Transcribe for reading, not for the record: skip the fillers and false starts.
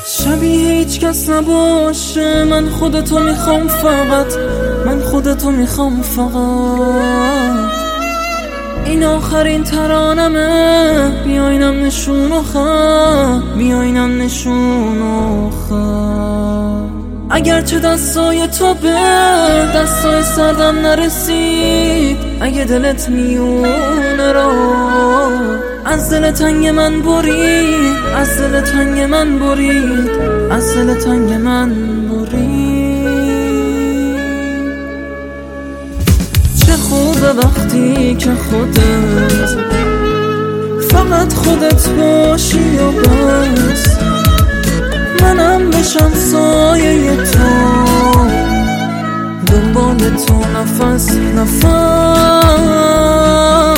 شبیه هیچ کس نباشه، من خودتو میخوام فقط، من خودتو میخوام فقط. این آخرین ترانمه، بیاینم نشون آخر، بیاینم نشون آخر. اگرچه دستای تو به دستای سردم نرسید، اگه دلت میونه را از دل تنگ من برید، از دل تنگ من برید، از دل تنگ من برید. چه خوبه وقتی که خودت، فقط خودت باشی و بس، منم بشم سایه تو، دنبال تو نفس نفس.